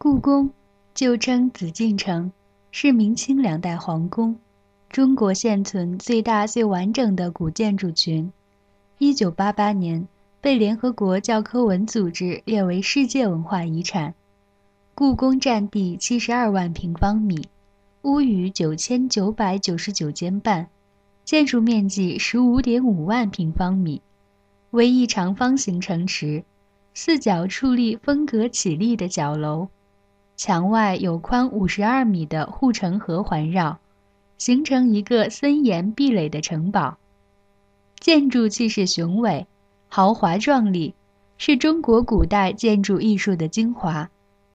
故宫，旧称紫禁城，是明清两代皇宫，中国现存最大最完整的古建筑群。1988年被联合国教科文组织列为世界文化遗产。故宫占地72万平方米，屋宇9999间半，建筑面积15.5万平方米，为一长方形城池，四角矗立风格绮丽的角楼，墙外有宽52米的护城河环绕，形成一个森严壁垒的城堡。建筑气势雄伟，豪华壮丽，是中国古代建筑艺术的精华。